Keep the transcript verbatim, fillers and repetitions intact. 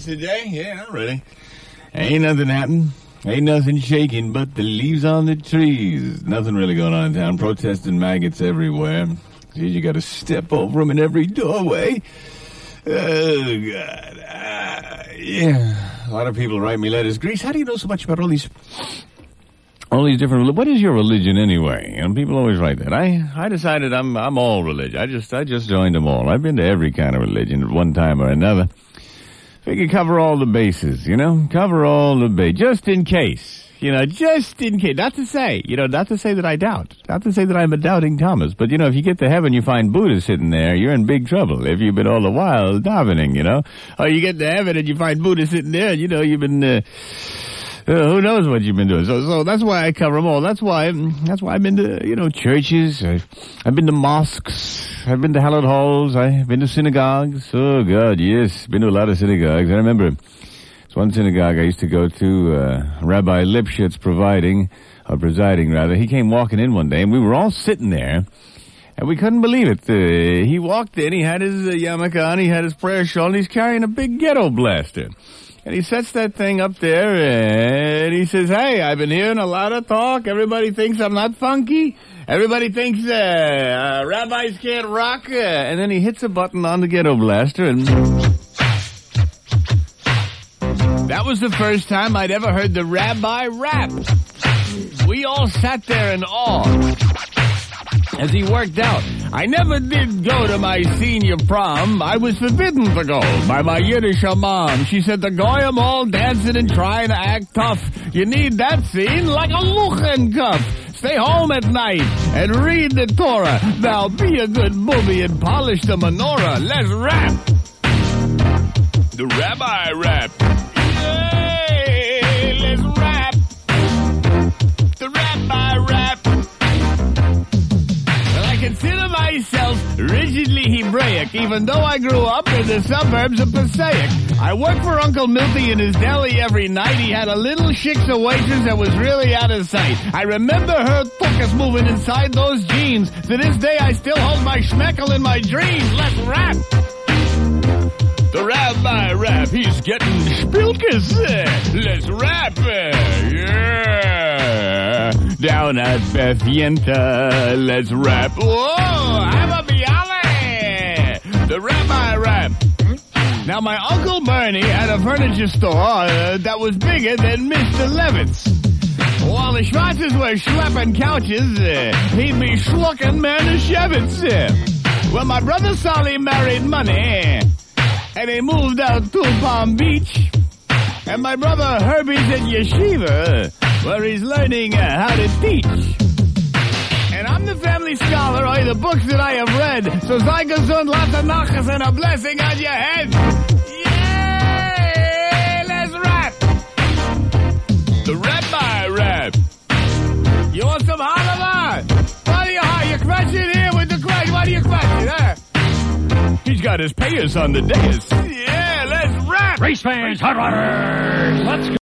Today? Yeah, not really. Ain't nothing happening. Ain't nothing shaking but the leaves on the trees. Nothing really going on in town. Protesting maggots everywhere. Gee, you got to step over them in every doorway. Oh, God. Uh, yeah. A lot of people write me letters. Grease, how do you know so much about all these... All these different... What is your religion anyway? And people always write that. I, I decided I'm I'm all religion. I just I just joined them all. I've been to every kind of religion at one time or another. We could cover all the bases, you know? Cover all the bases. Just in case. You know, just in case. Not to say, you know, not to say that I doubt. Not to say that I'm a doubting Thomas. But, you know, if you get to heaven, you find Buddha sitting there, you're in big trouble. If you've been all the while davening, you know? Or you get to heaven and you find Buddha sitting there, you know, you've been... Uh, Uh, who knows what you've been doing? So, so that's why I cover them all. That's why, that's why I've been to, you know, churches. I've, I've been to mosques. I've been to hallowed halls. I've been to synagogues. Oh, God, yes. Been to a lot of synagogues. I remember it's one synagogue I used to go to, uh, Rabbi Lipschitz providing, or presiding, rather. He came walking in one day, and we were all sitting there, and we couldn't believe it. Uh, he walked in, he had his uh, yarmulke on, he had his prayer shawl, and he's carrying a big ghetto blaster. And he sets that thing up there, and he says, hey, I've been hearing a lot of talk. Everybody thinks I'm not funky. Everybody thinks uh, uh, rabbis can't rock. Uh, and then he hits a button on the ghetto blaster, and... That was the first time I'd ever heard the rabbi rap. We all sat there in awe as he worked out. I never did go to my senior prom. I was forbidden to go by my Yiddish mom. She said, the goyim all dancing and trying to act tough. You need that scene like a luchen cup. Stay home at night and read the Torah. Now be a good booby and polish the menorah. Let's rap. The rabbi rap. Hey, let's rap. The rabbi rap. I consider myself rigidly Hebraic, even though I grew up in the suburbs of Passaic. I worked for Uncle Milty in his deli every night. He had a little shiksa waitress that was really out of sight. I remember her tuchus moving inside those jeans. To this day, I still hold my schmeckel in my dreams. Let's rap! The rabbi rap, he's getting spilkes. Let's rap! Yeah! Down at Beth Yenta, let's rap. Whoa, Abba Bialy! The rabbi rap. Now, my Uncle Bernie had a furniture store uh, that was bigger than Mister Levitt's. While the Schwarzes were schlepping couches, uh, he'd be schlucking Manischewitz. Uh. Well, my brother Solly married money, and he moved out to Palm Beach. And my brother Herbie's at yeshiva, where he's learning uh, how to teach. And I'm the family scholar of the books that I have read. So sei gesund, lots of nachas, and a blessing on your head. Yay! Let's rap! The rabbi rap. You want some halava? What do you have? You crush it here with the crush. What do you crush it, huh? He's got his payers on the dais. Yeah, let's rap! Race fans, hot rodders, let's go.